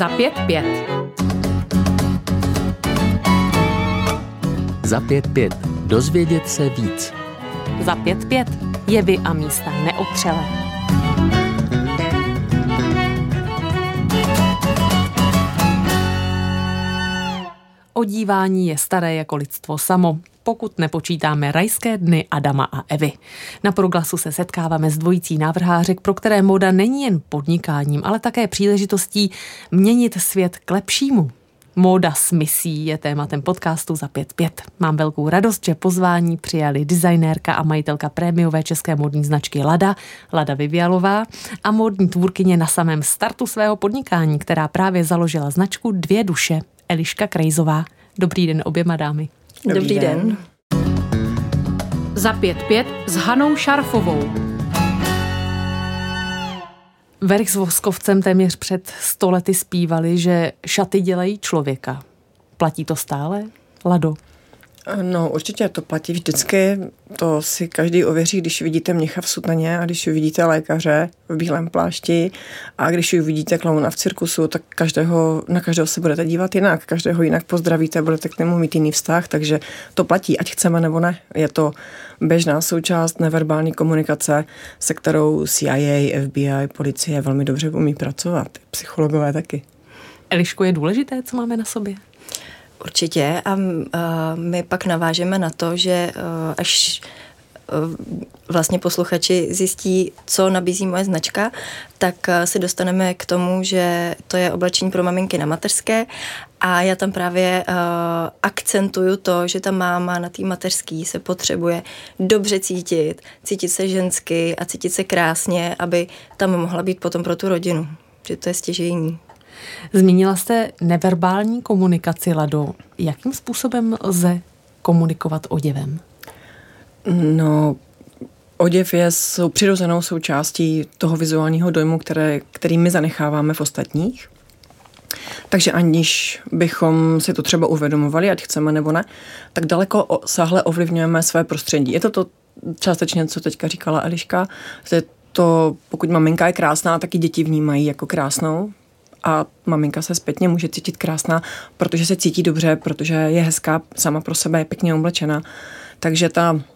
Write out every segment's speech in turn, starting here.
Za 5-5. Za 5-5. Dozvědět se víc. Za 5-5. Jevy a místa neotřelé. Odívání je staré jako lidstvo samo, pokud nepočítáme rajské dny Adama a Evy. Na Proglasu se setkáváme s dvojicí návrhářek, pro které móda není jen podnikáním, ale také příležitostí měnit svět k lepšímu. Móda s misí je tématem podcastu Za 5-5. Mám velkou radost, že pozvání přijali designérka a majitelka prémiové české módní značky Lada Vivialová a módní tvůrkyně na samém startu svého podnikání, která právě založila značku Dvě duše, Eliška Krejzová. Dobrý den oběma dámy. Dobrý den. Za 5-5 s Hanou Šarfovou. Verch s Voskovcem téměř před 100 lety zpívali, že šaty dělají člověka. Platí to stále, Lado? No určitě to platí vždycky, to si každý ověří, když vidíte mnicha v sutaně a když vidíte lékaře v bílém plášti a když vidíte klauna v cirkusu, tak na každého se budete dívat jinak, každého jinak pozdravíte, budete k němu mít jiný vztah, takže to platí, ať chceme nebo ne. Je to běžná součást neverbální komunikace, se kterou CIA, FBI, policie velmi dobře umí pracovat, psychologové taky. Eliško, je důležité, co máme na sobě? Určitě a my pak navážeme na to, že až vlastně posluchači zjistí, co nabízí moje značka, tak se dostaneme k tomu, že to je oblečení pro maminky na mateřské a já tam právě akcentuju to, že ta máma na té mateřský se potřebuje dobře cítit se žensky a cítit se krásně, aby tam mohla být potom pro tu rodinu, že to je stěžejní. Zmínila jste neverbální komunikaci, Lado. Jakým způsobem lze komunikovat oděvem? No, oděv je přirozenou součástí toho vizuálního dojmu, který my zanecháváme v ostatních. Takže aniž bychom si to třeba uvědomovali, ať chceme nebo ne, tak daleko sáhle ovlivňujeme své prostředí. Je to částečně, co teďka říkala Eliška, že to, pokud maminka je krásná, tak i děti vnímají jako krásnou. A maminka se zpětně může cítit krásná, protože se cítí dobře, protože je hezká sama pro sebe, je pěkně oblečená. Takže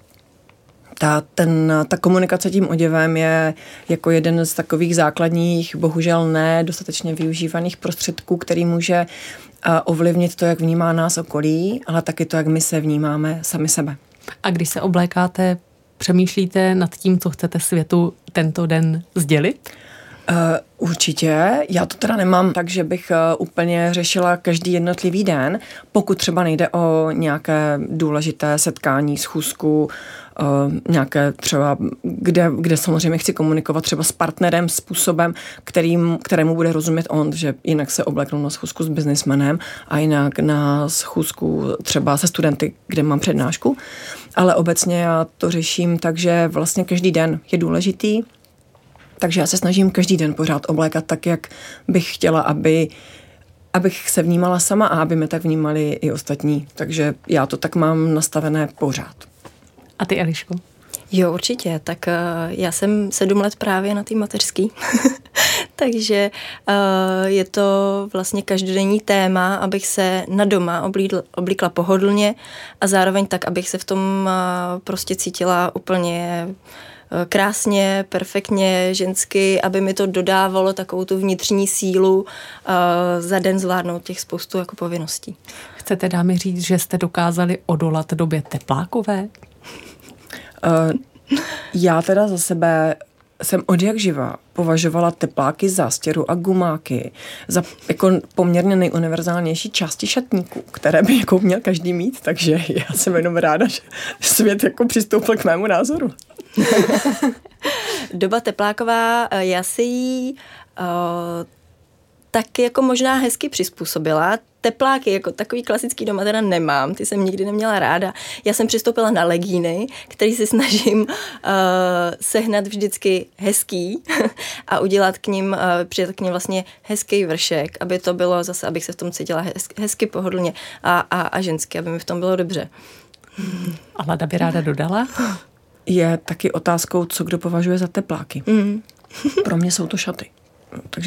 ta komunikace tím oděvem je jako jeden z takových základních, bohužel ne dostatečně využívaných prostředků, který může ovlivnit to, jak vnímá nás okolí, ale taky to, jak my se vnímáme sami sebe. A když se oblékáte, přemýšlíte nad tím, co chcete světu tento den sdělit? Určitě. Já to teda nemám tak, že bych úplně řešila každý jednotlivý den, pokud třeba nejde o nějaké důležité setkání, schůzku, nějaké třeba, kde samozřejmě chci komunikovat třeba s partnerem způsobem, kterému bude rozumět on, že jinak se obleknu na schůzku s biznismenem a jinak na schůzku třeba se studenty, kde mám přednášku. Ale obecně já to řeším tak, že vlastně každý den je důležitý. Takže já se snažím každý den pořád oblékat tak, jak bych chtěla, abych se vnímala sama a aby mě tak vnímali i ostatní. Takže já to tak mám nastavené pořád. A ty, Eliško? Jo, určitě. Tak já jsem 7 let právě na té mateřský. Takže je to vlastně každodenní téma, abych se na doma oblíkla pohodlně a zároveň tak, abych se v tom prostě cítila úplně krásně, perfektně, žensky, aby mi to dodávalo takovou tu vnitřní sílu za den zvládnout těch spoustu jako povinností. Chcete, dámy, říct, že jste dokázali odolat době teplákové? Já teda za sebe jsem odjakživa považovala tepláky, zástěru a gumáky za jako poměrně nejuniverzálnější části šatníků, které by jako měl každý mít, takže já jsem jenom ráda, že svět jako přistoupil k mému názoru. Doba tepláková, já si ji tak jako možná hezky přizpůsobila. Tepláky jako takový klasický doma teda nemám, ty jsem nikdy neměla ráda. Já jsem přistoupila na legíny, který si snažím sehnat vždycky hezký a udělat k ním, přidat k ním vlastně hezký vršek, aby to bylo zase, abych se v tom cítila hezky pohodlně a žensky, aby mi v tom bylo dobře. A Lada by ráda dodala? Je taky otázkou, co kdo považuje za tepláky. Pro mě jsou to šaty. Takže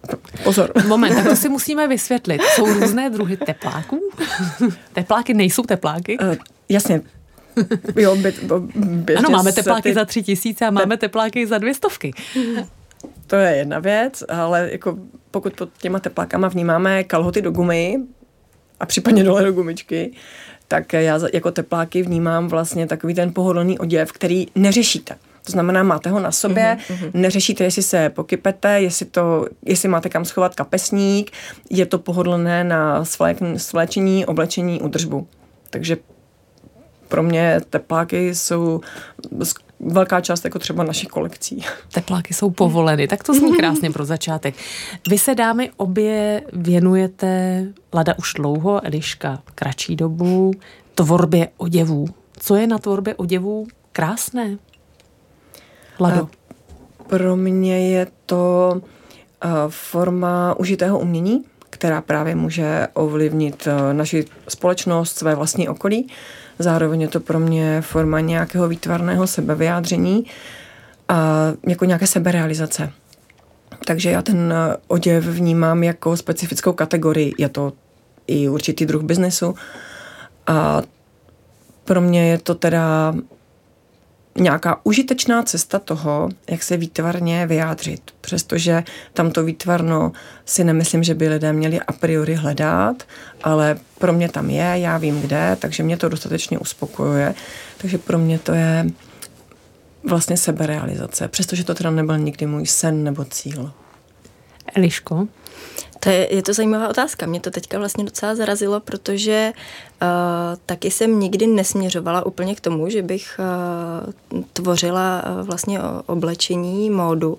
Pozor. Moment, tak to si musíme vysvětlit. Jsou různé druhy tepláků? Tepláky nejsou tepláky? Jasně. Jo, ano, máme tepláky za 3 000 a máme tepláky za 200. To je jedna věc, ale jako pokud pod těma teplákama vnímáme kalhoty do gumy a případně dole do gumičky, tak já jako tepláky vnímám vlastně takový ten pohodlný oděv, který neřešíte. To znamená, máte ho na sobě, neřešíte, jestli se pokypete, jestli máte kam schovat kapesník, je to pohodlné na svléčení, oblečení, údržbu. Takže pro mě tepláky jsou velká část jako třeba našich kolekcí. Tepláky jsou povoleny, tak to zní krásně pro začátek. Vy se, dámy, obě věnujete, Lada už dlouho, Eliška kratší dobu, tvorbě oděvů. Co je na tvorbě oděvů krásné? Lado. Pro mě je to forma užitého umění, která právě může ovlivnit naši společnost, své vlastní okolí. Zároveň je to pro mě forma nějakého výtvarného sebevyjádření a jako nějaké seberealizace. Takže já ten oděv vnímám jako specifickou kategorii. Je to i určitý druh biznesu a pro mě je to teda nějaká užitečná cesta toho, jak se výtvarně vyjádřit. Přestože tamto výtvarno si nemyslím, že by lidé měli a priori hledat, ale pro mě tam je, já vím kde, takže mě to dostatečně uspokojuje. Takže pro mě to je vlastně seberealizace, přestože to teda nebyl nikdy můj sen nebo cíl. Eliško? Je to zajímavá otázka. Mě to teďka vlastně docela zarazilo, protože taky jsem nikdy nesměřovala úplně k tomu, že bych tvořila vlastně oblečení, módu.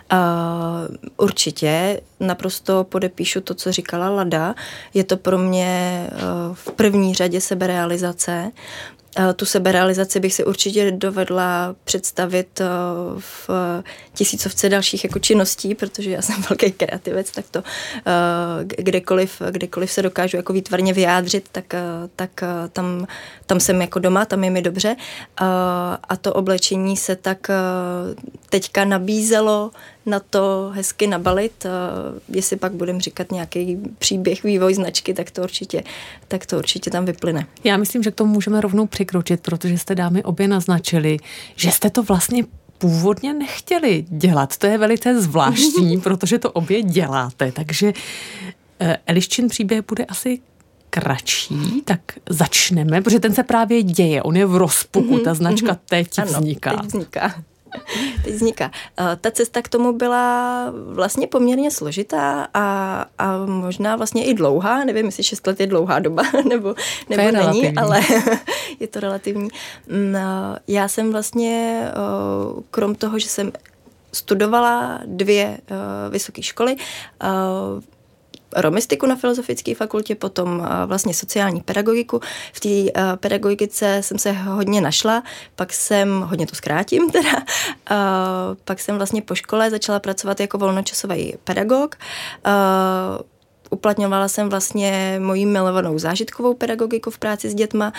Určitě naprosto podepíšu to, co říkala Lada. Je to pro mě v první řadě seberealizace. Tu seberealizaci bych si určitě dovedla představit v tisícovce dalších jako činností, protože já jsem velký kreativec, tak to kdekoliv se dokážu jako výtvarně vyjádřit, tak tam jsem jako doma, tam je mi dobře. A to oblečení se tak teďka nabízelo na to hezky nabalit. Jestli pak budeme říkat nějaký příběh, vývoj značky, tak to určitě tam vyplyne. Já myslím, že k tomu můžeme rovnou přikročit, protože jste, dámy, obě naznačili, že jste to vlastně původně nechtěli dělat. To je velice zvláštní, protože to obě děláte. Takže Eliščin příběh bude asi kratší, tak začneme, protože ten se právě děje. On je v rozpuku, ta značka teď vzniká. Teď vzniká. Ta cesta k tomu byla vlastně poměrně složitá a možná vlastně i dlouhá. Nevím, jestli 6 let je dlouhá doba, nebo není, relativní. Ale je to relativní. Já jsem vlastně, krom toho, že jsem studovala 2 vysoké školy, romistiku na Filozofické fakultě, potom vlastně sociální pedagogiku. V té pedagogice jsem se hodně našla, pak jsem, hodně to zkrátím teda, pak jsem vlastně po škole začala pracovat jako volnočasový pedagog. Uplatňovala jsem vlastně moji milovanou zážitkovou pedagogiku v práci s dětma.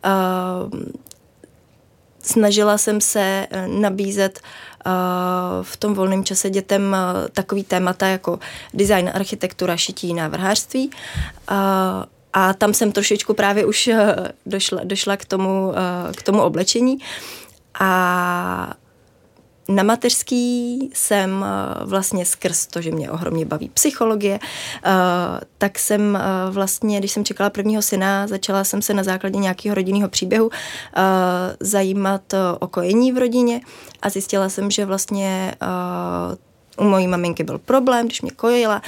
Snažila jsem se nabízet v tom volném čase dětem takový témata jako design, architektura, šití, návrhářství. A tam jsem trošičku právě už došla k tomu oblečení. A na mateřský jsem vlastně skrz to, že mě ohromně baví psychologie, tak jsem vlastně, když jsem čekala prvního syna, začala jsem se na základě nějakého rodinného příběhu zajímat o kojení v rodině a zjistila jsem, že vlastně u mojí maminky byl problém, když mě kojila,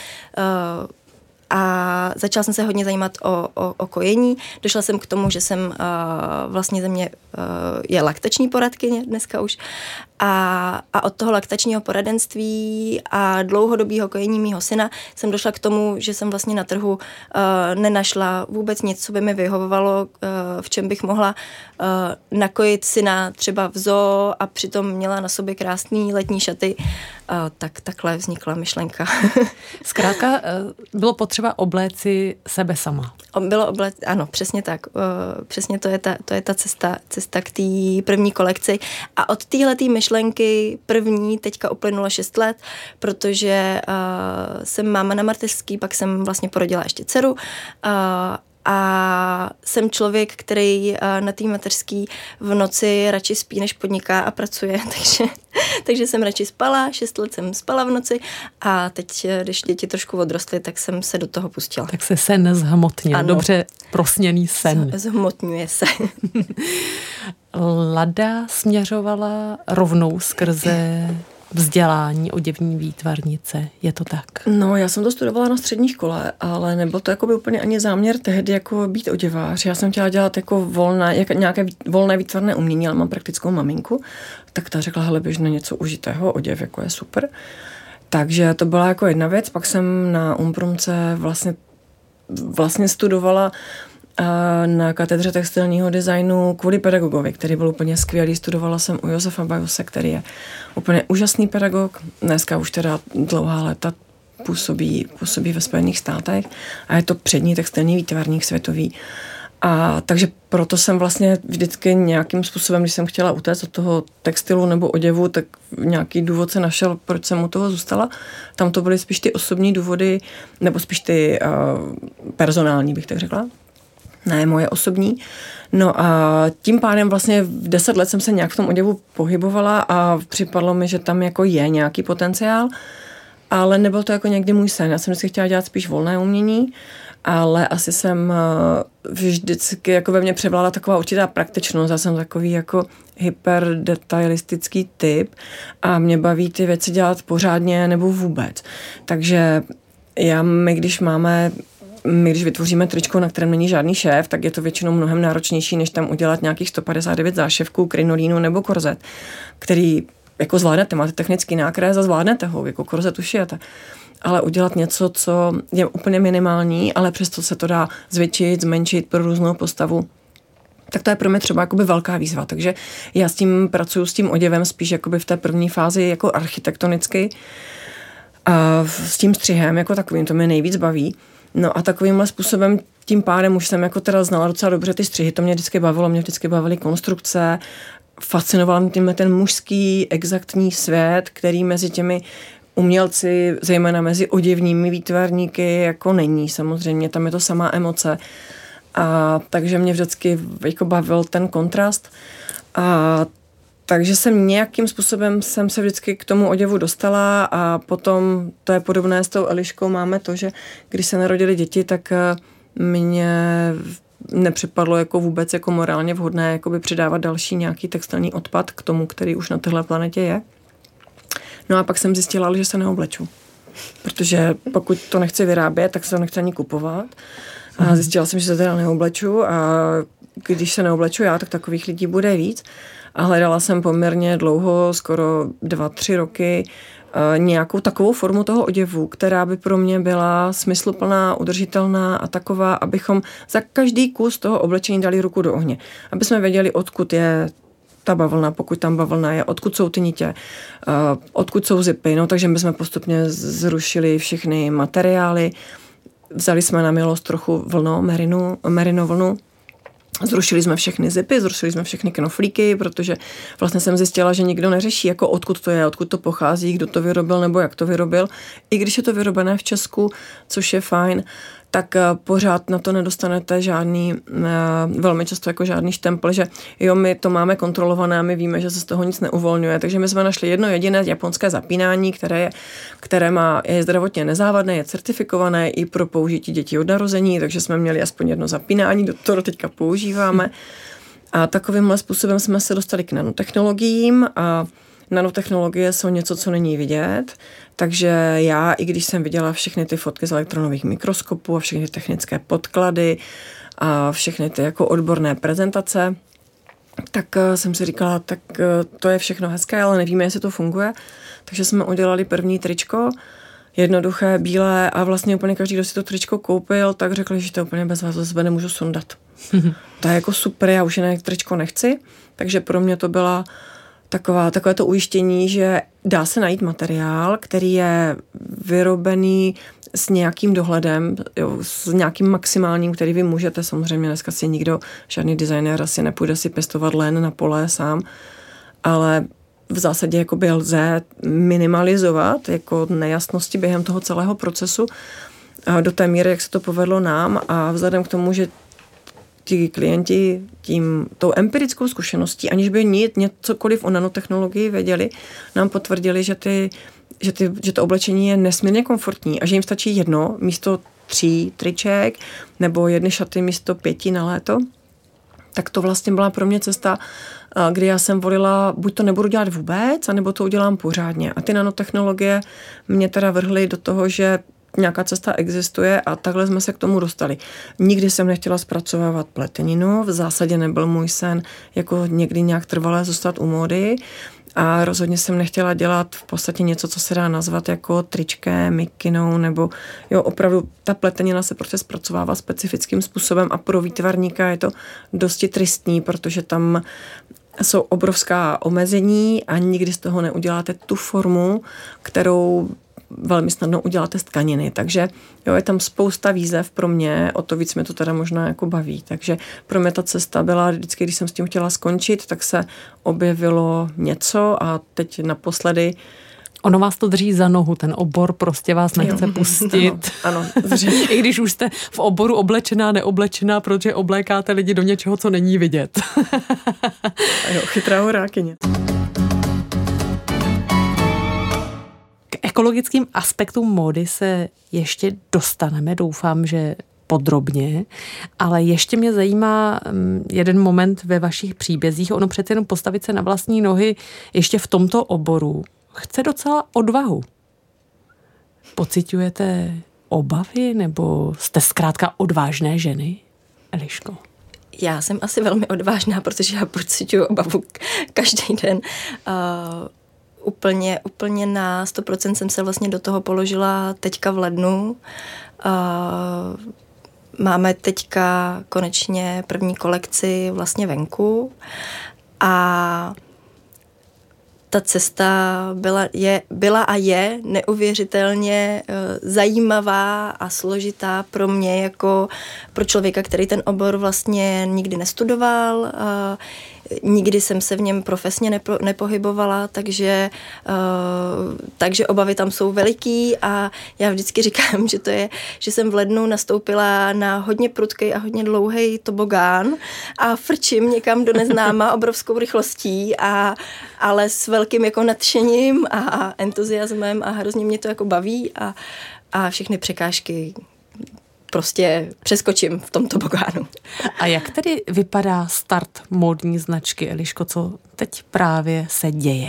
a začala jsem se hodně zajímat o kojení. Došla jsem k tomu, že jsem vlastně ze mě je laktační poradkyně dneska už. A od toho laktačního poradenství a dlouhodobého kojení mýho syna jsem došla k tomu, že jsem vlastně na trhu nenašla vůbec nic, co by mi vyhovovalo, v čem bych mohla nakojit syna třeba v zoo a přitom měla na sobě krásný letní šaty tak takhle vznikla myšlenka. Zkrátka bylo potřeba obléci sebe sama. Ano, přesně tak. Přesně to je ta cesta k té první kolekci. A od téhletý myšlenky první teďka uplynulo 6 let, protože jsem máma na mateřský, pak jsem vlastně porodila ještě dceru a jsem člověk, který na té mateřský v noci radši spí, než podniká a pracuje, takže jsem radši spala, 6 let jsem spala v noci a teď, když děti trošku odrostly, tak jsem se do toho pustila. Tak se sen zhmotnil, dobře prosněný sen. Zhmotňuje se. Lada směřovala rovnou skrze vzdělání oděvní výtvarnice, je to tak? No, já jsem to studovala na střední škole, ale nebyl to jako by úplně ani záměr tehdy jako být oděvář. Já jsem chtěla dělat jako nějaké volné výtvarné umění, ale mám praktickou maminku, tak ta řekla, hele, běž na něco užitého, oděv jako je super. Takže to byla jako jedna věc, pak jsem na Umprumce vlastně studovala na katedře textilního designu kvůli pedagogovi, který byl úplně skvělý. Studovala jsem u Josefa Bajose, který je úplně úžasný pedagog. Dneska už teda dlouhá léta působí ve Spojených státech a je to přední textilní výtvarník světový. A takže proto jsem vlastně vždycky nějakým způsobem, když jsem chtěla utéct od toho textilu nebo oděvu, tak nějaký důvod se našel, proč jsem u toho zůstala. Tam to byly spíš ty osobní důvody, nebo spíš ty personální, bych tak řekla. Ne, moje osobní. No a tím pádem vlastně v 10 let jsem se nějak v tom oděvu pohybovala a připadlo mi, že tam jako je nějaký potenciál, ale nebyl to jako někdy můj sen. Já jsem vždycky chtěla dělat spíš volné umění, ale asi jsem vždycky jako ve mně převládla taková určitá praktičnost. Já jsem takový jako hyperdetailistický typ a mě baví ty věci dělat pořádně nebo vůbec. Takže my když vytvoříme tričko, na kterém není žádný šéf, tak je to většinou mnohem náročnější, než tam udělat nějakých 159 záševků, krinolínu nebo korzet, který jako zvládnete, máte technický nákres a zvládnete ho, jako korzet ušijete. Ale udělat něco, co je úplně minimální, ale přesto se to dá zvětšit, zmenšit pro různou postavu, tak to je pro mě třeba jakoby velká výzva. Takže já s tím pracuji, s tím oděvem spíš jakoby v té první fázi jako architektonicky a s tím střihem jako takovým, to mě nejvíc baví. No a takovýmhle způsobem tím pádem už jsem jako teda znala docela dobře ty střihy, to mě vždycky bavily konstrukce, fascinoval mě ten mužský exaktní svět, který mezi těmi umělci, zejména mezi oděvními výtvarníky, jako není samozřejmě, tam je to samá emoce. A takže mě vždycky jako bavil ten kontrast. A takže nějakým způsobem jsem se vždycky k tomu oděvu dostala a potom to je podobné s tou Eliškou, máme to, že když se narodily děti, tak mě nepřipadlo jako vůbec jako morálně vhodné jakoby přidávat další nějaký textilní odpad k tomu, který už na téhle planetě je. No a pak jsem zjistila, že se neobleču. Protože pokud to nechci vyrábět, tak se to nechci ani kupovat. A zjistila jsem, že se teda neobleču a když se neobleču já, tak takových lidí bude víc. A hledala jsem poměrně dlouho, skoro 2-3 roky, nějakou takovou formu toho oděvu, která by pro mě byla smysluplná, udržitelná a taková, abychom za každý kus toho oblečení dali ruku do ohně. Aby jsme věděli, odkud je ta bavlna, pokud tam bavlna je, odkud jsou ty nitě, odkud jsou zipy. No, takže my jsme postupně zrušili všechny materiály, vzali jsme na milost trochu merino vlnu, zrušili jsme všechny zipy, zrušili jsme všechny knoflíky, protože vlastně jsem zjistila, že nikdo neřeší, jako odkud to je, odkud to pochází, kdo to vyrobil nebo jak to vyrobil. I když je to vyrobené v Česku, což je fajn, tak pořád na to nedostanete žádný, velmi často jako žádný štempel, že jo, my to máme kontrolované a my víme, že se z toho nic neuvolňuje. Takže my jsme našli jedno jediné japonské zapínání, které je zdravotně nezávadné, je certifikované i pro použití dětí od narození, takže jsme měli aspoň jedno zapínání, to teďka používáme. A takovýmhle způsobem jsme se dostali k nanotechnologiím a nanotechnologie jsou něco, co není vidět, takže já, i když jsem viděla všechny ty fotky z elektronových mikroskopů a všechny technické podklady a všechny ty jako odborné prezentace, tak jsem si říkala, tak to je všechno hezké, ale nevíme, jestli to funguje. Takže jsme udělali první tričko, jednoduché, bílé a vlastně úplně každý, kdo si to tričko koupil, tak řekl, že to úplně bez vás sebe nemůžu sundat. To je jako super, já už jiné tričko nechci, takže pro mě to byla takové to ujištění, že dá se najít materiál, který je vyrobený s nějakým dohledem, jo, s nějakým maximálním, který vy můžete. Samozřejmě dneska si nikdo, žádný designér asi nepůjde si pěstovat len na pole sám, ale v zásadě jakoby lze minimalizovat jako nejasnosti během toho celého procesu do té míry, jak se to povedlo nám, a vzhledem k tomu, že ti klienti tou empirickou zkušeností, aniž by cokoliv o nanotechnologii věděli, nám potvrdili, že to oblečení je nesmírně komfortní a že jim stačí jedno místo 3 triček nebo 1 šaty místo 5 na léto. Tak to vlastně byla pro mě cesta, kdy já jsem volila, buď to nebudu dělat vůbec, anebo to udělám pořádně. A ty nanotechnologie mě teda vrhly do toho, že nějaká cesta existuje a takhle jsme se k tomu dostali. Nikdy jsem nechtěla zpracovávat pleteninu, v zásadě nebyl můj sen jako někdy nějak trvalé zůstat u módy a rozhodně jsem nechtěla dělat v podstatě něco, co se dá nazvat jako tričkem, mikinou, nebo jo, opravdu ta pletenina se prostě zpracovává specifickým způsobem a pro výtvarníka je to dosti tristní, protože tam jsou obrovská omezení a nikdy z toho neuděláte tu formu, kterou velmi snadno uděláte z tkaniny, takže jo, je tam spousta výzev pro mě, o to víc mě to teda možná jako baví, takže pro mě ta cesta byla vždycky, když jsem s tím chtěla skončit, tak se objevilo něco a teď naposledy Ono vás to drží za nohu, ten obor prostě vás nechce pustit. Ano, i když už jste v oboru oblečená, neoblečená, protože oblékáte lidi do něčeho, co není vidět. Jo, chytrá horákyně. Ekologickým aspektům módy se ještě dostaneme, doufám, že podrobně, ale ještě mě zajímá jeden moment ve vašich příbězích. Ono přece jenom postavit se na vlastní nohy ještě v tomto oboru chce docela odvahu. Pociťujete obavy nebo jste zkrátka odvážné ženy, Eliško? Já jsem asi velmi odvážná, protože já pociťuji obavu každý den. Úplně na 100% jsem se vlastně do toho položila teďka v lednu. Máme teďka konečně první kolekci vlastně venku a ta cesta byla a je neuvěřitelně zajímavá a složitá pro mě jako pro člověka, který ten obor vlastně nikdy nestudoval. Nikdy jsem se v něm profesně nepohybovala, takže obavy tam jsou veliký a já vždycky říkám, že to je, že jsem v lednu nastoupila na hodně prudký a hodně dlouhý tobogán a frčím někam do neznáma obrovskou rychlostí, ale s velkým jako nadšením a entuziasmem a hrozně mě to jako baví a všechny překážky prostě přeskočím v tom tobogánu. A jak tedy vypadá start módní značky, Eliško, co teď právě se děje?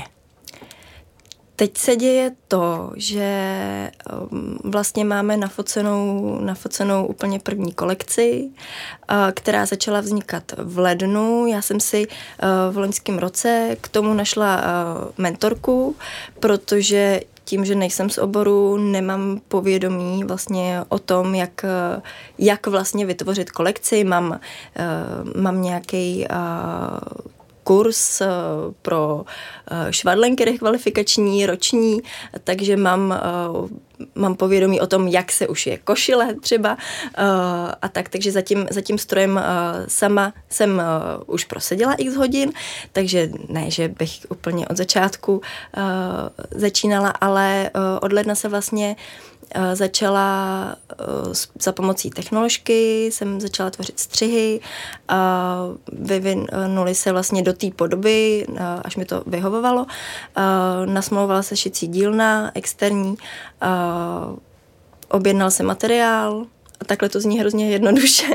Teď se děje to, že vlastně máme nafocenou úplně první kolekci, která začala vznikat v lednu. Já jsem si v loňském roce k tomu našla mentorku, protože tím, že nejsem z oboru, nemám povědomí vlastně o tom, jak vlastně vytvořit kolekci. Mám nějaký kurz pro švadlenky rekvalifikační, roční, takže mám povědomí o tom, jak se ušije košile třeba a tak, takže za tím strojem sama jsem už proseděla x hodin, takže ne, že bych úplně od začátku začínala, ale od ledna se vlastně začala za pomocí technoložky, jsem začala tvořit střihy, vyvinuly se vlastně do té podoby, až mi to vyhovovalo. Nasmlouvala se šicí dílna, externí, objednal se materiál, a takhle to zní hrozně jednoduše.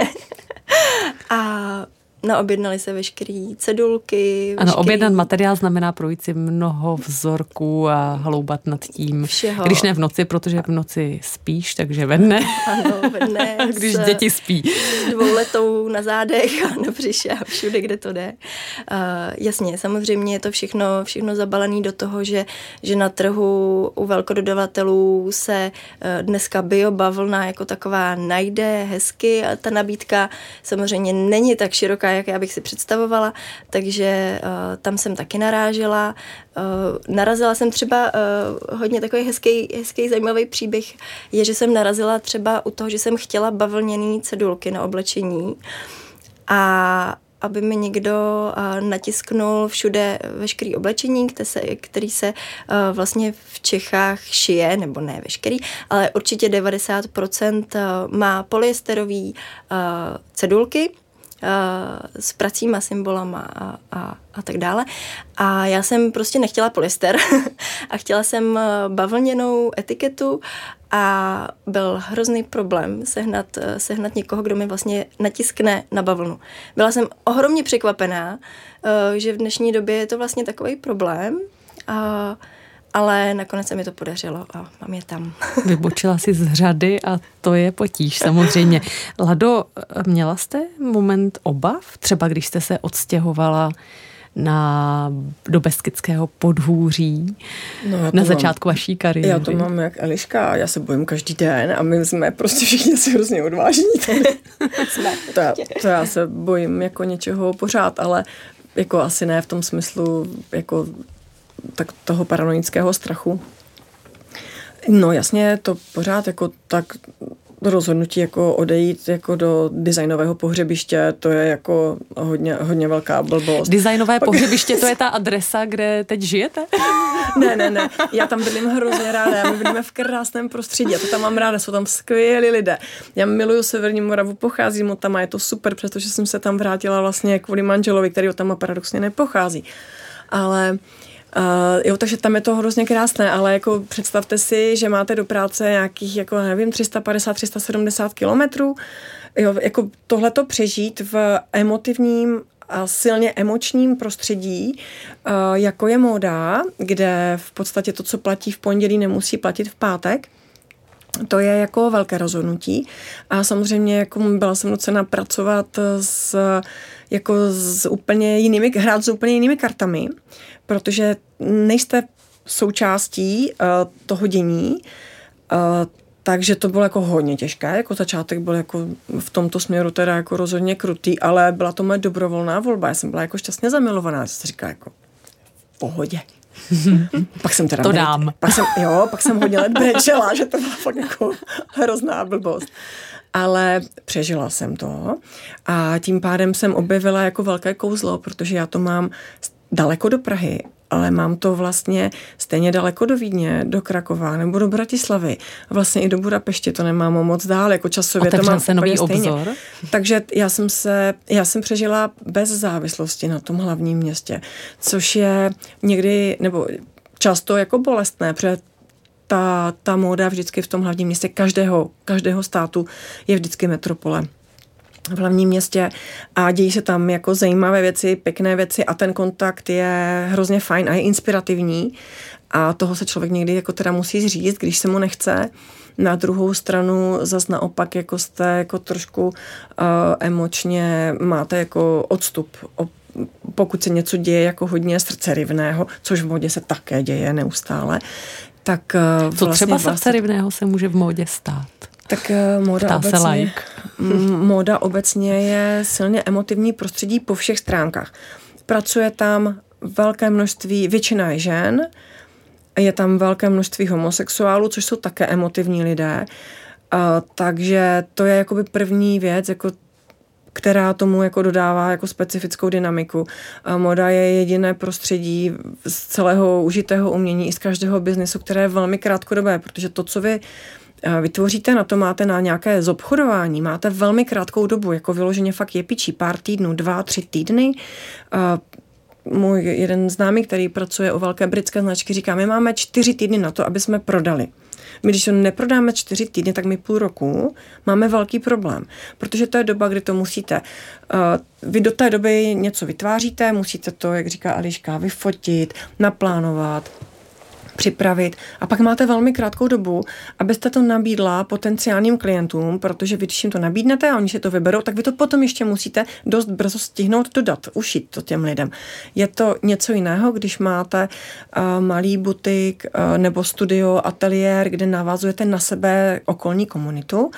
Objednali se veškerý cedulky. Ano, objednat materiál znamená projít si mnoho vzorků a hloubat nad tím. Všeho. Když ne v noci, protože v noci spíš, takže ve dne. Ano, ve dne. Když děti spí. S 2letou na zádech a na břiše a všude, kde to jde. Jasně, samozřejmě je to všechno zabalené do toho, že na trhu u velkododavatelů se dneska biobavlna jako taková najde hezky a ta nabídka samozřejmě není tak široká, jak já bych si představovala, takže tam jsem taky narážela. Narazila jsem třeba hodně takový hezký zajímavý příběh je, že jsem narazila třeba u toho, že jsem chtěla bavlněný cedulky na oblečení a aby mi někdo natisknul všude veškerý oblečení, který se vlastně v Čechách šije, nebo ne veškerý, ale určitě 90% má polyesterový cedulky s pracíma symbolama a tak dále. A já jsem prostě nechtěla polyester a chtěla jsem bavlněnou etiketu a byl hrozný problém sehnat někoho, kdo mi vlastně natiskne na bavlnu. Byla jsem ohromně překvapená, že v dnešní době je to vlastně takový problém, ale nakonec se mi to podařilo a mám je tam. Vybočila si z řady a to je potíž samozřejmě. Lado, měla jste moment obav? Třeba když jste se odstěhovala do Beskydského podhůří na začátku vaší kariéry? Já to mám jak Eliška, já se bojím každý den a my jsme prostě všichni asi hrozně odvážní. To já se bojím jako něčeho pořád, ale jako asi ne v tom smyslu jako tak toho paranoického strachu. No jasně, to pořád jako tak rozhodnutí jako odejít jako do designového pohřebiště, to je jako hodně velká blbost. Designové pohřebiště, to je ta adresa, kde teď žijete? Ne, já tam bydlím hrozně ráda, my bydlíme v krásném prostředí, já to tam mám ráda, jsou tam skvělí lidé. Já miluju Severní Moravu, pocházím od tam a je to super, protože jsem se tam vrátila vlastně kvůli manželovi, který od tam paradoxně nepochází. Ale jo, takže tam je to hrozně krásné, ale jako představte si, že máte do práce nějakých, jako nevím, 350-370 kilometrů. Jo, jako tohleto přežít v emotivním a silně emočním prostředí, jako je móda, kde v podstatě to, co platí v pondělí, nemusí platit v pátek. To je jako velké rozhodnutí a samozřejmě jako byla jsem nucena pracovat s úplně jinými, hrát s úplně jinými kartami, protože nejste součástí toho dění, takže to bylo jako hodně těžké, jako začátek byl jako v tomto směru teda jako rozhodně krutý, ale byla to moje dobrovolná volba, já jsem byla jako šťastně zamilovaná, já jsem si říkala jako v pohodě. Pak jsem teda dám. Pak jsem hodně let brečela, že to byla fakt jako hrozná blbost. Ale přežila jsem to a tím pádem jsem objevila jako velké kouzlo, protože já to mám daleko do Prahy, ale mám to vlastně stejně daleko do Vídně, do Krakova nebo do Bratislavy. Vlastně i do Budapešti to nemám moc dál, jako časově to mám se nový stejně. obzor. Takže já jsem přežila bez závislosti na tom hlavním městě, což je někdy, nebo často jako bolestné, protože ta móda vždycky v tom hlavním městě každého státu je vždycky metropole v hlavním městě a dějí se tam jako zajímavé věci, pěkné věci a ten kontakt je hrozně fajn a je inspirativní a toho se člověk někdy jako teda musí zřídit, když se mu nechce. Na druhou stranu zas naopak jako jste jako trošku emočně máte jako odstup, pokud se něco děje jako hodně srdcerivného, což v modě se také děje neustále, tak co vlastně třeba srdcerivného se může v módě stát? Tak móda obecně je silně emotivní prostředí po všech stránkách. Pracuje tam velké množství, většina je žen, je tam velké množství homosexuálů, což jsou také emotivní lidé, takže to je jakoby první věc, jako která tomu jako dodává jako specifickou dynamiku. Móda je jediné prostředí z celého užitého umění i z každého biznesu, které je velmi krátkodobé, protože to, co vy vytvoříte, na to máte na nějaké zobchodování, máte velmi krátkou dobu, jako vyloženě fakt je pičí, pár týdnů, 2-3 týdny. Můj jeden známý, který pracuje u velké britské značky, říká, my máme 4 týdny na to, aby jsme prodali. My, když to neprodáme 4 týdny, tak my půl roku máme velký problém, protože to je doba, kdy to musíte, vy do té doby něco vytváříte, musíte to, jak říká Eliška, vyfotit, naplánovat, připravit a pak máte velmi krátkou dobu, abyste to nabídla potenciálním klientům, protože vy, když jim to nabídnete a oni si to vyberou, tak vy to potom ještě musíte dost brzo stihnout dodat, ušít to těm lidem. Je to něco jiného, když máte malý butik nebo studio, ateliér, kde navazujete na sebe okolní komunitu,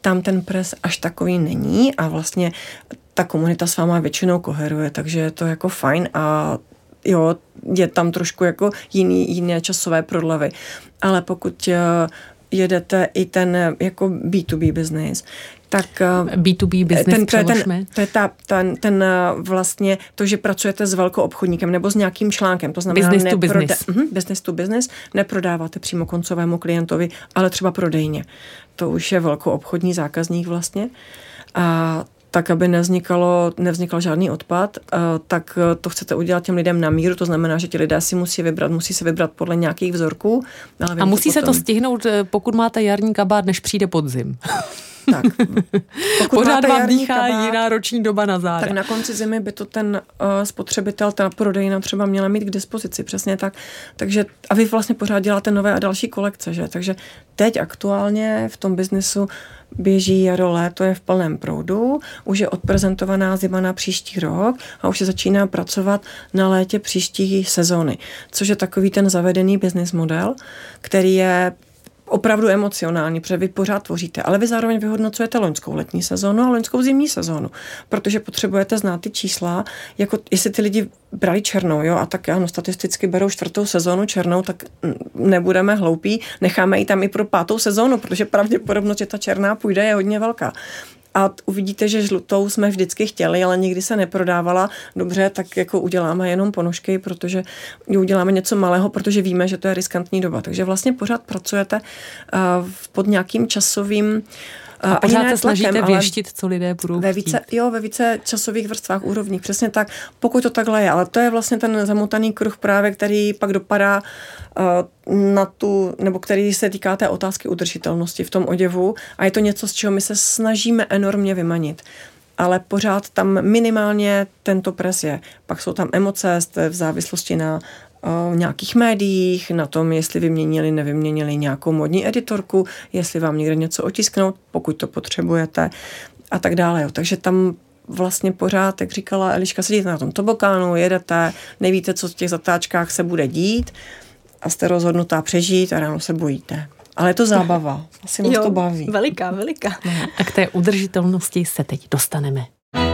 tam ten pres až takový není a vlastně ta komunita s váma většinou koheruje, takže je to jako fajn a jo, je tam trošku jako jiné časové prodlevy. Ale pokud jedete i ten jako B2B business, tak B2B business přeložme. To je ten vlastně to, že pracujete s velkou obchodníkem nebo s nějakým článkem, to znamená business to business, neprodáváte přímo koncovému klientovi, ale třeba prodejně. To už je velkou obchodní zákazník vlastně. A tak, aby nevznikal žádný odpad, tak to chcete udělat těm lidem na míru, to znamená, že ti lidé si musí se vybrat podle nějakých vzorků. A musí se to stihnout, pokud máte jarní kabát, než přijde podzim. Tak, pořád vám dýchá jiná roční doba na záda. Tak na konci zimy by to ten spotřebitel, ta prodejna třeba měla mít k dispozici, přesně tak. Takže, a vy vlastně pořád děláte nové a další kolekce, že? Takže teď aktuálně v tom biznesu běží jaro, léto je v plném proudu, už je odprezentovaná zima na příští rok a už se začíná pracovat na létě příští sezóny, což je takový ten zavedený business model, který je opravdu emocionální, protože vy pořád tvoříte, ale vy zároveň vyhodnocujete loňskou letní sezónu a loňskou zimní sezónu, protože potřebujete znát ty čísla, jako jestli ty lidi brali černou, jo, a tak ano, statisticky berou 4. sezónu černou, tak nebudeme hloupí, necháme ji tam i pro 5. sezónu, protože pravděpodobnost, že ta černá půjde, je hodně velká. A uvidíte, že žlutou jsme vždycky chtěli, ale nikdy se neprodávala. Dobře, tak jako uděláme jenom ponožky, protože uděláme něco malého, protože víme, že to je riskantní doba. Takže vlastně pořád pracujete pod nějakým časovým a pořád se snažíte věštit, co lidé budou chtít. Ve více časových vrstvách, úrovních. Přesně tak, pokud to takhle je. Ale to je vlastně ten zamotaný kruh právě, který pak dopadá na nebo který se týká té otázky udržitelnosti v tom oděvu. A je to něco, z čeho my se snažíme enormně vymanit. Ale pořád tam minimálně tento pres je. Pak jsou tam emoce v závislosti na nějakých médiích, na tom, jestli vyměnili, nevyměnili nějakou modní editorku, jestli vám někde něco otisknout, pokud to potřebujete a tak dále. Jo. Takže tam vlastně pořád, jak říkala Eliška, sedíte na tom tobokánu, jedete, nevíte, co v těch zatáčkách se bude dít a jste rozhodnutá přežít a ráno se bojíte. Ale je to zábava. Asi nás to baví. Veliká. No, a k té udržitelnosti se teď dostaneme.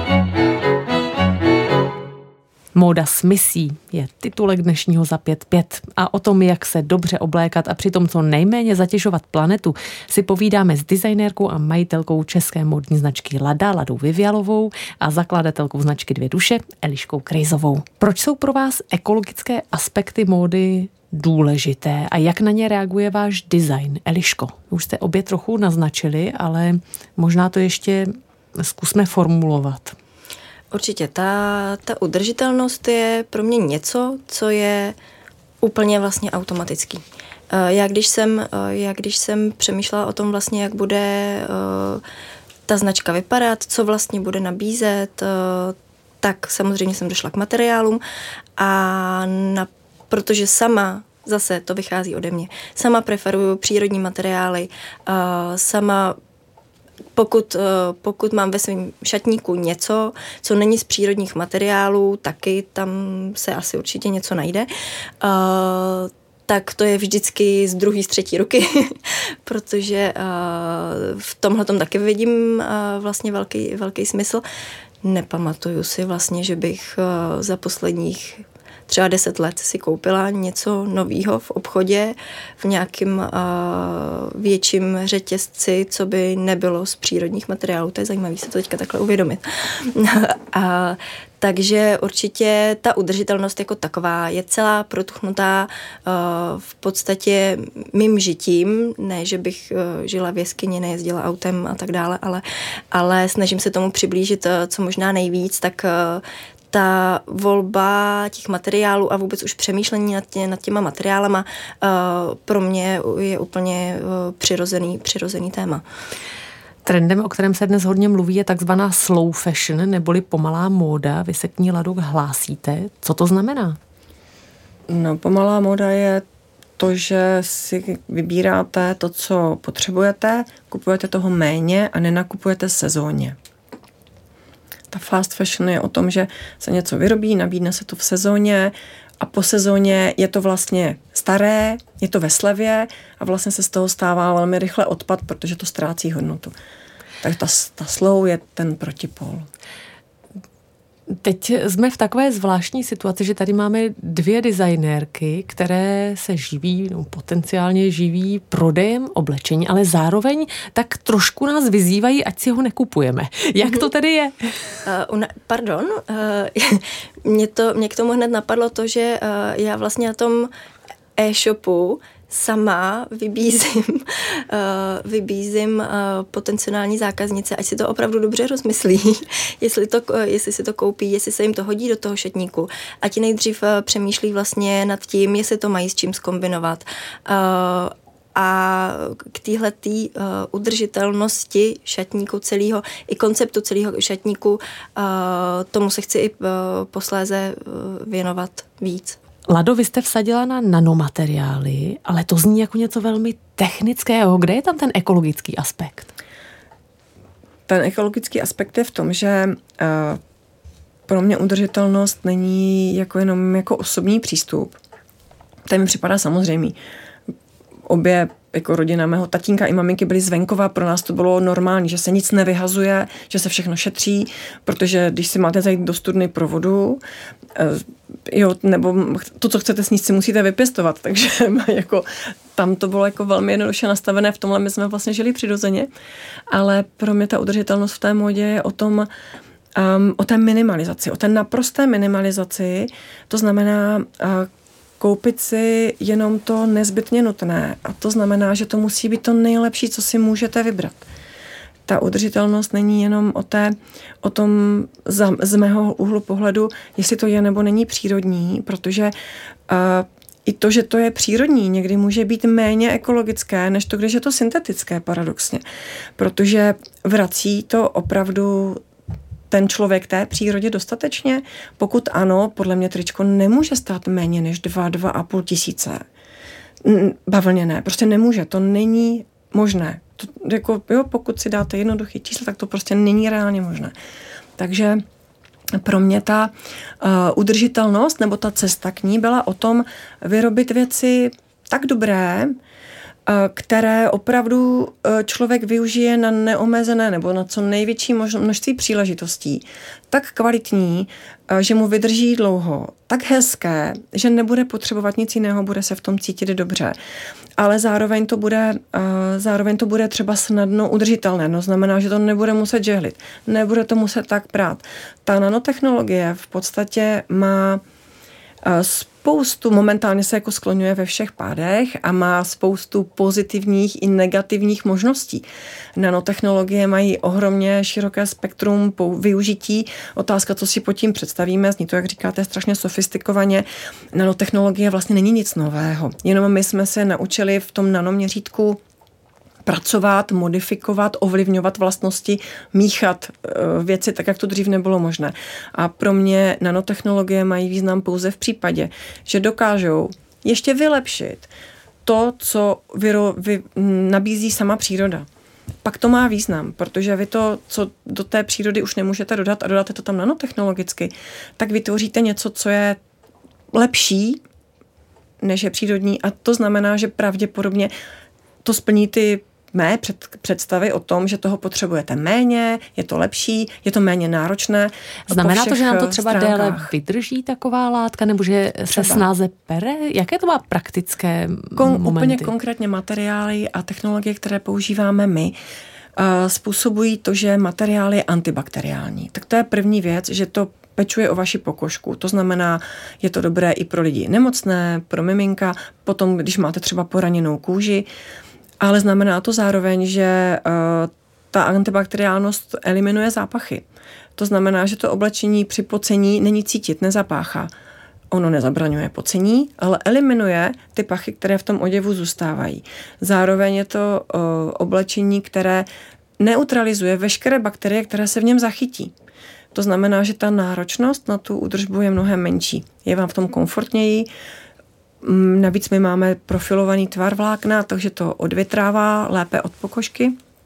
Móda s misí je titulek dnešního Za 5-5 a o tom, jak se dobře oblékat a přitom co nejméně zatěžovat planetu, si povídáme s designérkou a majitelkou české módní značky Lada, Ladou Vivialovou a zakladatelkou značky Dvě duše, Eliškou Krejzovou. Proč jsou pro vás ekologické aspekty módy důležité a jak na ně reaguje váš design? Eliško, už jste obě trochu naznačili, ale možná to ještě zkusme formulovat. Určitě, ta udržitelnost je pro mě něco, co je úplně vlastně automatický. Já když jsem přemýšlela o tom vlastně, jak bude ta značka vypadat, co vlastně bude nabízet, tak samozřejmě jsem došla k materiálům a protože sama, zase to vychází ode mě, sama preferuju přírodní materiály, sama pokud mám ve svém šatníku něco, co není z přírodních materiálů, taky tam se asi určitě něco najde, tak to je vždycky z druhé, z třetí ruky, protože v tomhletom taky vidím vlastně velký smysl. Nepamatuju si vlastně, že bych za posledních třeba 10 let si koupila něco novýho v obchodě, v nějakém větším řetězci, co by nebylo z přírodních materiálů. To je zajímavé se to teďka takhle uvědomit. Takže určitě ta udržitelnost jako taková je celá protuchnutá v podstatě mým žitím. Ne, že bych žila v jeskyni, nejezdila autem a tak dále, ale snažím se tomu přiblížit co možná nejvíc, tak ta volba těch materiálů a vůbec už přemýšlení nad těma materiálama pro mě je úplně přirozený téma. Trendem, o kterém se dnes hodně mluví, je takzvaná slow fashion, neboli pomalá móda. Vy se k ní, Lado, hlásíte. Co to znamená? No, pomalá móda je to, že si vybíráte to, co potřebujete, kupujete toho méně a nenakupujete sezónně. Ta fast fashion je o tom, že se něco vyrobí, nabídne se to v sezóně a po sezóně je to vlastně staré, je to ve slevě a vlastně se z toho stává velmi rychle odpad, protože to ztrácí hodnotu. Tak ta slow je ten protipol. Teď jsme v takové zvláštní situaci, že tady máme 2 designérky, které se živí, potenciálně živí prodejem oblečení, ale zároveň tak trošku nás vyzývají, ať si ho nekupujeme. Jak to tedy je? Mě k tomu hned napadlo to, že já vlastně na tom e-shopu sama vybízím potenciální zákaznice, ať si to opravdu dobře rozmyslí, jestli si to koupí, jestli se jim to hodí do toho šatníku. Ať nejdřív přemýšlí vlastně nad tím, jestli to mají s čím zkombinovat. A k téhletý udržitelnosti šatníku celého, i konceptu celého šatníku, tomu se chci i posléze věnovat víc. Lado, vy jste vsadila na nanomateriály, ale to zní jako něco velmi technického. Kde je tam ten ekologický aspekt? Ten ekologický aspekt je v tom, že pro mě udržitelnost není jenom jako osobní přístup. To mi připadá samozřejmý. Obě jako rodina mého tatínka i maminky byly z venkova, pro nás to bylo normální, že se nic nevyhazuje, že se všechno šetří, protože když si máte zajít do studny pro vodu, nebo to, co chcete sníst, si musíte vypěstovat, takže jako tam to bylo jako velmi jednoduše nastavené, v tomhle my jsme vlastně žili přirozeně, ale pro mě ta udržitelnost v té módě je o té minimalizaci, o té naprosté minimalizaci, to znamená koupit si jenom to nezbytně nutné. A to znamená, že to musí být to nejlepší, co si můžete vybrat. Ta udržitelnost není jenom o tom z mého úhlu pohledu, jestli to je nebo není přírodní, protože i to, že to je přírodní, někdy může být méně ekologické, než to, když je to syntetické, paradoxně. Protože vrací to opravdu ten člověk té přírodě dostatečně? Pokud ano, podle mě tričko nemůže stát méně než 2,5 tisíce. Bavlněné, prostě nemůže, to není možné. Pokud si dáte jednoduchý číslo, tak to prostě není reálně možné. Takže pro mě ta udržitelnost nebo ta cesta k ní byla o tom vyrobit věci tak dobré, které opravdu člověk využije na neomezené nebo na co největší množství příležitostí, tak kvalitní, že mu vydrží dlouho, tak hezké, že nebude potřebovat nic jiného, bude se v tom cítit dobře. Ale zároveň to bude třeba snadno udržitelné, no znamená, že to nebude muset žehlit, nebude to muset tak prát. Ta nanotechnologie v podstatě má momentálně se jako skloňuje ve všech pádech a má spoustu pozitivních i negativních možností. Nanotechnologie mají ohromně široké spektrum využití. Otázka, co si pod tím představíme, zní to, jak říkáte, strašně sofistikovaně. Nanotechnologie vlastně není nic nového. Jenom my jsme se naučili v tom nanoměřítku pracovat, modifikovat, ovlivňovat vlastnosti, míchat věci tak, jak to dřív nebylo možné. A pro mě nanotechnologie mají význam pouze v případě, že dokážou ještě vylepšit to, co nabízí sama příroda. Pak to má význam, protože vy to, co do té přírody už nemůžete dodat a dodáte to tam nanotechnologicky, tak vytvoříte něco, co je lepší, než je přírodní, a to znamená, že pravděpodobně to splní ty mé představy o tom, že toho potřebujete méně, je to lepší, je to méně náročné. Znamená to, že nám to třeba déle vydrží taková látka, nebo že se snáze pere? Jaké to má praktické momenty? Úplně konkrétně materiály a technologie, které používáme my, způsobují to, že materiál je antibakteriální. Tak to je první věc, že to pečuje o vaši pokožku. To znamená, je to dobré i pro lidi nemocné, pro miminka, potom, když máte třeba poraněnou kůži, ale znamená to zároveň, že ta antibakteriálnost eliminuje zápachy. To znamená, že to oblečení při pocení není cítit, nezapáchá. Ono nezabraňuje pocení, ale eliminuje ty pachy, které v tom oděvu zůstávají. Zároveň je to oblečení, které neutralizuje veškeré bakterie, které se v něm zachytí. To znamená, že ta náročnost na tu údržbu je mnohem menší. Je vám v tom komfortněji. Navíc my máme profilovaný tvar vlákna, takže to odvětrává lépe od pokožky.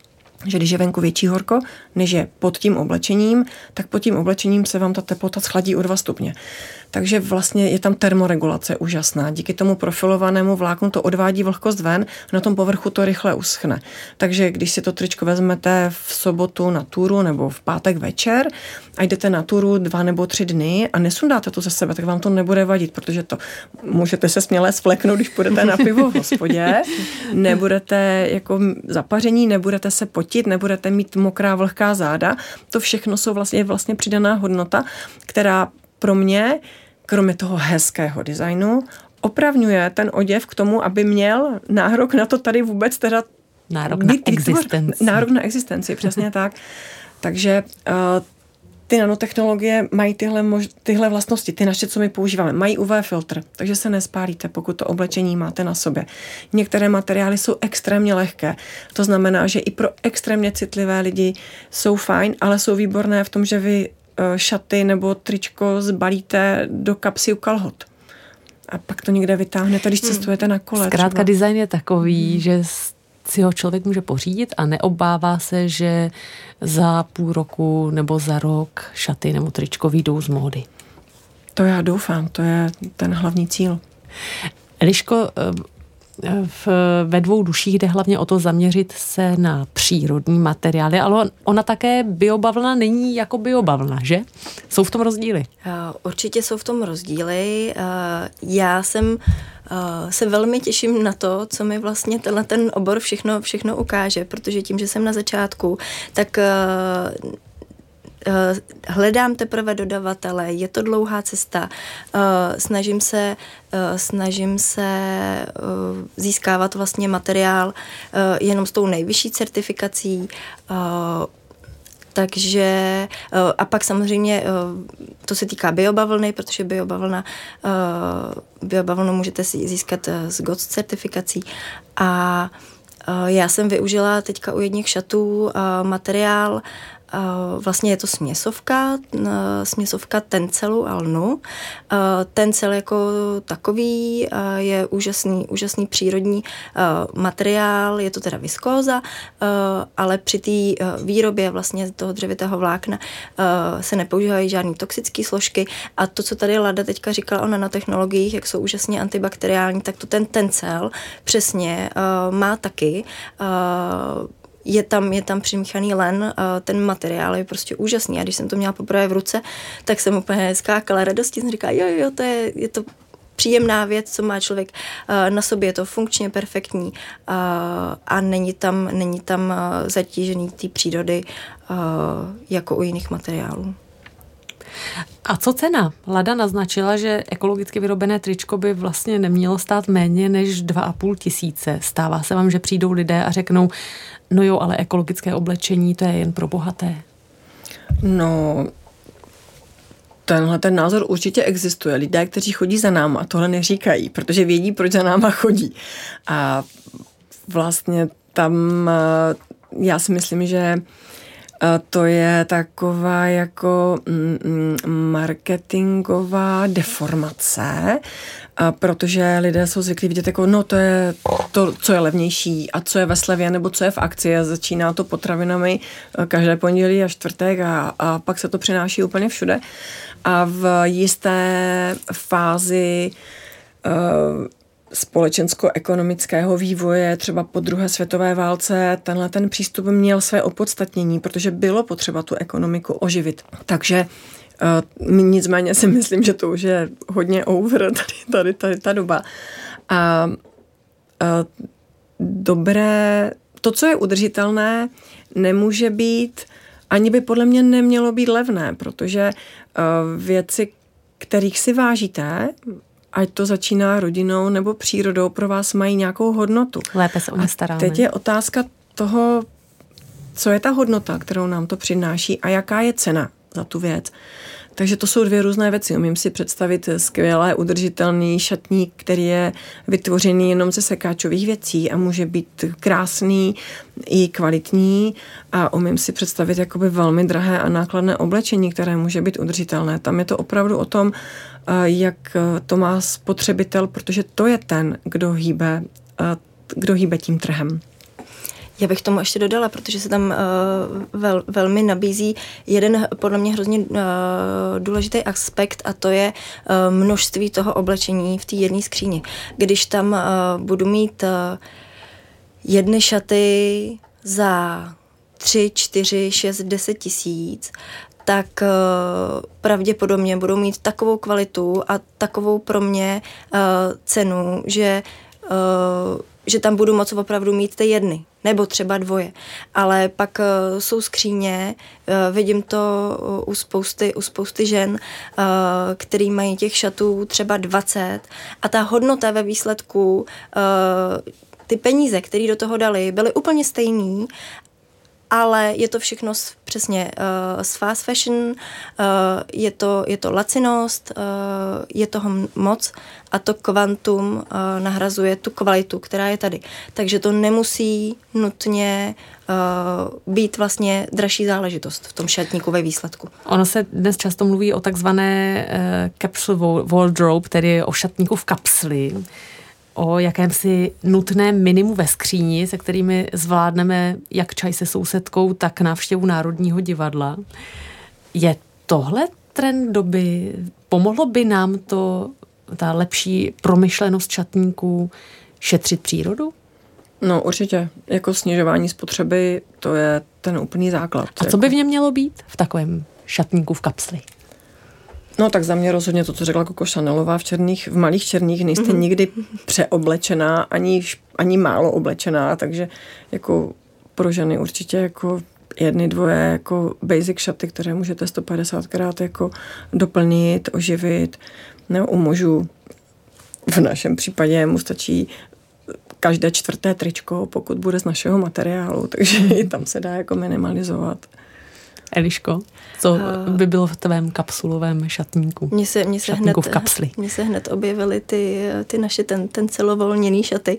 že když je venku větší horko, než je pod tím oblečením, tak pod tím oblečením se vám ta teplota schladí o 2 stupně. Takže vlastně je tam termoregulace úžasná. Díky tomu profilovanému vláknu to odvádí vlhkost ven, na tom povrchu to rychle uschne. Takže když si to tričko vezmete v sobotu na túru nebo v pátek večer a jdete na túru 2 nebo 3 dny a nesundáte to ze sebe, tak vám to nebude vadit, protože to můžete se směle svleknout, když půjdete na pivo v hospodě. Nebudete jako zapaření, nebudete se potit, nebudete mít mokrá vlhká záda. To všechno je vlastně přidaná hodnota, která pro mě, kromě toho hezkého designu, opravňuje ten oděv k tomu, aby měl nárok na to tady vůbec teda nárok na existenci. Nárok na existenci, přesně tak. Takže ty nanotechnologie mají tyhle vlastnosti, ty naše, co my používáme. Mají UV filtr, takže se nespálíte, pokud to oblečení máte na sobě. Některé materiály jsou extrémně lehké. To znamená, že i pro extrémně citlivé lidi jsou fajn, ale jsou výborné v tom, že vy šaty nebo tričko zbalíte do kapsy u kalhot. A pak to někde vytáhnete, když cestujete na kole. Zkrátka design je takový, že si ho člověk může pořídit a neobává se, že za půl roku nebo za rok šaty nebo tričko vyjdou z módy. To já doufám, to je ten hlavní cíl. Eliško, ve Dvou duších jde hlavně o to zaměřit se na přírodní materiály, ale ona také biobavlna není jako biobavlna, že? Jsou v tom rozdíly? Určitě jsou v tom rozdíly. Já se velmi těším na to, co mi vlastně ten obor všechno ukáže, protože tím, že jsem na začátku, tak hledám teprve dodavatele, je to dlouhá cesta, snažím se získávat vlastně materiál jenom s tou nejvyšší certifikací, takže a pak samozřejmě to se týká biobavlny, protože biobavlnu můžete si získat s GOTS certifikací a já jsem využila teďka u jedních šatů materiál, vlastně je to směsovka tencelu a lnu. Tencel jako takový je úžasný přírodní materiál, je to teda viskóza, ale při té výrobě vlastně toho dřevitého vlákna se nepoužívají žádný toxické složky a to, co tady Lada teďka říkala o nanotechnologiích, jak jsou úžasně antibakteriální, tak to ten tencel přesně má taky. Je tam přimíchaný len, ten materiál je prostě úžasný a když jsem to měla poprvé v ruce, tak jsem úplně skákala radostí, jsem říkala, jo, je to příjemná věc, co má člověk na sobě, je to funkčně perfektní a není tam zatížený té přírody jako u jiných materiálů. A co cena? Lada naznačila, že ekologicky vyrobené tričko by vlastně nemělo stát méně než 2,5 tisíce. Stává se vám, že přijdou lidé a řeknou, no jo, ale ekologické oblečení, to je jen pro bohaté. No, ten názor určitě existuje. Lidé, kteří chodí za náma, tohle neříkají, protože vědí, proč za náma chodí. A vlastně tam já si myslím, že to je taková jako marketingová deformace, protože lidé jsou zvyklí vidět jako, no to je to, co je levnější a co je ve slevě nebo co je v akci a začíná to potravinami každé pondělí a čtvrtek a pak se to přináší úplně všude a v jisté fázi společensko-ekonomického vývoje, třeba po druhé světové válce, ten přístup měl své opodstatnění, protože bylo potřeba tu ekonomiku oživit. Takže nicméně si myslím, že to už je hodně over tady ta doba. A dobré, to, co je udržitelné, nemůže být, ani by podle mě nemělo být levné, protože věci, kterých si vážíte, ať to začíná rodinou nebo přírodou, pro vás mají nějakou hodnotu. Lépe se o ně staráme. Teď je otázka toho, co je ta hodnota, kterou nám to přináší a jaká je cena za tu věc. Takže to jsou dvě různé věci. Umím si představit skvělé udržitelný šatník, který je vytvořený jenom ze sekáčových věcí a může být krásný i kvalitní a umím si představit jakoby velmi drahé a nákladné oblečení, které může být udržitelné. Tam je to opravdu o tom, jak to má spotřebitel, protože to je ten, kdo hýbe tím trhem. Já bych tomu ještě dodala, protože se tam velmi nabízí jeden podle mě hrozně důležitý aspekt, a to je množství toho oblečení v té jedné skříni. Když tam budu mít jedny šaty za 3, 4, 6, 10 tisíc, tak pravděpodobně budou mít takovou kvalitu a takovou pro mě cenu, že tam budu moct opravdu mít ty jedny, nebo třeba 2. Ale pak jsou skříně, vidím to u spousty žen, který mají těch šatů třeba 20 a ta hodnota ve výsledku, ty peníze, které do toho dali, byly úplně stejný, ale je to všechno přesně z fast fashion, je to lacinost, je toho moc a to kvantum nahrazuje tu kvalitu, která je tady. Takže to nemusí nutně být vlastně dražší záležitost v tom šatníku ve výsledku. Ono se dnes často mluví o takzvané capsule wardrobe, tedy o šatníku v kapsli, o jakémsi nutném minimu ve skříni, se kterými zvládneme jak čaj se sousedkou, tak návštěvu Národního divadla. Je tohle trend doby? Pomohlo by nám to, ta lepší promyšlenost šatníků, šetřit přírodu? No určitě. Jako snižování spotřeby, to je ten úplný základ. A co by v něm mělo být v takovém šatníku v kapsli? No tak za mě rozhodně to, co řekla Coco Chanelová, v malých černých nejste nikdy přeoblečená, ani málo oblečená, takže jako pro ženy určitě jako 1, 2 jako basic šaty, které můžete 150krát jako doplnit, oživit. No, u mužů v našem případě mu stačí každé 4. tričko, pokud bude z našeho materiálu, takže i tam se dá jako minimalizovat. Eliško, co by bylo v tvém kapsulovém šatníku? Šatníku v kapsli. Mně se hned objevily ty naše ten celovolněný šaty,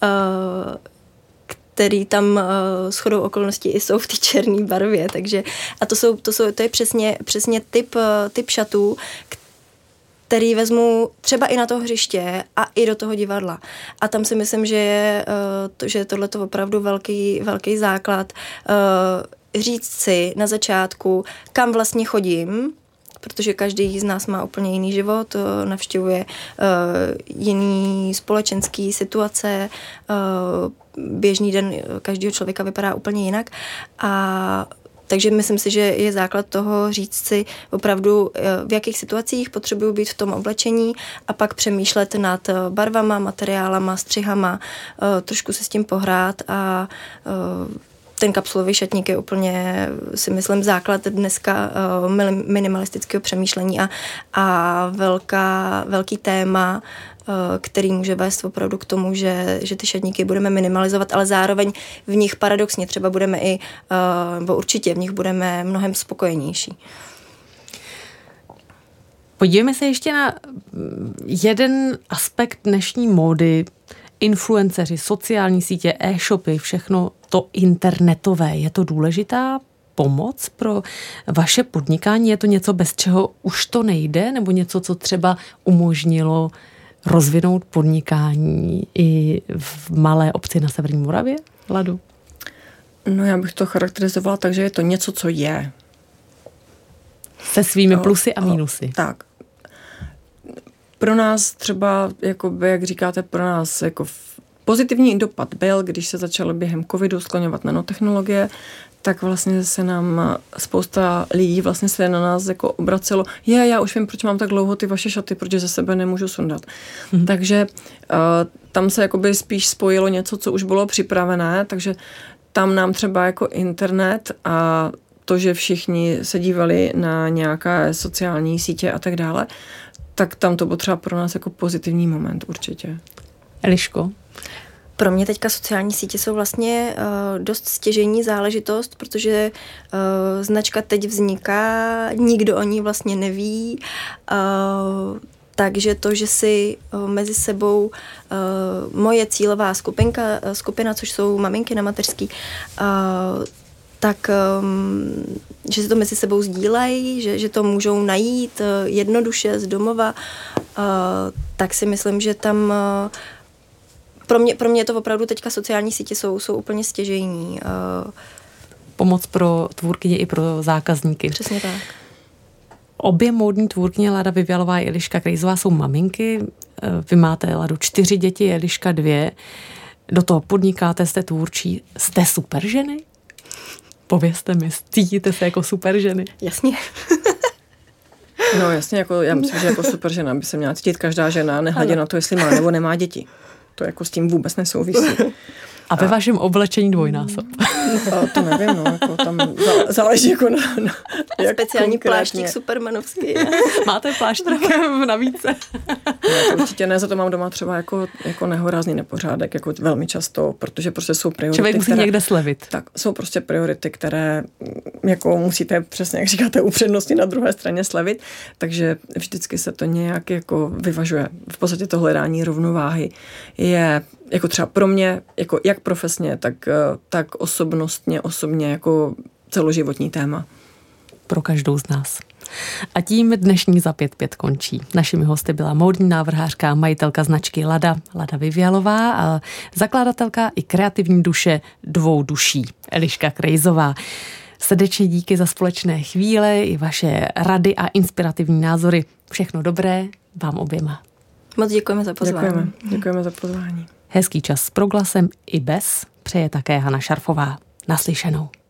který tam shodou okolností i jsou v té černé barvě, takže a to je přesně typ šatů, který vezmu třeba i na to hřiště a i do toho divadla. A tam si myslím, že je tohleto opravdu velký základ. Říct si na začátku, kam vlastně chodím, protože každý z nás má úplně jiný život, navštěvuje jiný společenský situace, běžný den každého člověka vypadá úplně jinak a takže myslím si, že je základ toho říct si opravdu, v jakých situacích potřebuju být v tom oblečení a pak přemýšlet nad barvama, materiálama, střihama, trošku se s tím pohrát a ten kapsulový šatník je úplně, si myslím, základ dneska minimalistického přemýšlení a velký téma, který může vést opravdu k tomu, že ty šatníky budeme minimalizovat, ale zároveň v nich paradoxně třeba budeme nebo určitě v nich budeme mnohem spokojenější. Podívejme se ještě na jeden aspekt dnešní módy. Influenceři, sociální sítě, e-shopy, všechno to internetové. Je to důležitá pomoc pro vaše podnikání? Je to něco, bez čeho už to nejde? Nebo něco, co třeba umožnilo rozvinout podnikání i v malé obci na Severní Moravě? Ladu? No já bych to charakterizovala tak, že je to něco, co je. Se svými plusy a mínusy. Tak. Pro nás třeba, jakoby, jak říkáte, pro nás jako pozitivní dopad byl, když se začalo během covidu skloňovat nanotechnologie, tak vlastně se nám spousta lidí vlastně se na nás jako obracelo, já už vím, proč mám tak dlouho ty vaše šaty, protože ze sebe nemůžu sundat. Takže tam se jakoby spíš spojilo něco, co už bylo připravené, takže tam nám třeba jako internet a to, že všichni se dívali na nějaké sociální sítě a tak dále, tak tam to bylo třeba pro nás jako pozitivní moment určitě. Eliško? Pro mě teďka sociální sítě jsou vlastně dost stěžejní záležitost, protože značka teď vzniká, nikdo o ní vlastně neví, takže to, že si mezi sebou moje cílová skupina, což jsou maminky na mateřský, tak že si to mezi sebou sdílejí, že to můžou najít jednoduše z domova, tak si myslím, že tam Pro mě to opravdu teďka sociální sítě jsou úplně stěžejní. Pomoc pro tvůrkyně i pro zákazníky. Přesně tak. Obě módní tvůrkyně Lada Vyvialová a Eliška Krejzová jsou maminky. Vy máte, Lado, 4 děti, Eliška 2. Do toho podnikáte, jste tvůrčí. Jste super ženy? Povězte mi, cítíte se jako super ženy? Jasně. No jasně, jako, já myslím, že jako super žena by se měla cítit každá žena, nehledě na to, jestli má nebo nemá děti. To jako s tím vůbec nesouvisí. A ve vašem oblečení dvojnásob. To nevím, no, jako tam záleží jako na jak speciální pláštík supermanovský. Máte pláštík navíc? Ne, to určitě ne, za to mám doma třeba jako nehorázný nepořádek, jako velmi často, protože prostě jsou priority, člověk musí někde slevit. Tak, jsou prostě priority, které jako musíte přesně, jak říkáte, upřednostnit na druhé straně slevit, takže vždycky se to nějak jako vyvažuje. V podstatě to hledání rovnováhy je jako třeba pro mě, jako jak profesně, tak osobně jako celoživotní téma. Pro každou z nás. A tím dnešní Za 5-5 končí. Našimi hosty byla módní návrhářka a majitelka značky Lada Vyvialová a zakladatelka i kreativní duše 2 duší, Eliška Krejzová. Srdečně díky za společné chvíle i vaše rady a inspirativní názory. Všechno dobré vám oběma. Moc děkujeme za pozvání. Děkujeme za pozvání. Hezký čas s Proglasem i bez přeje také Hana Šarfová. Naslyšenou.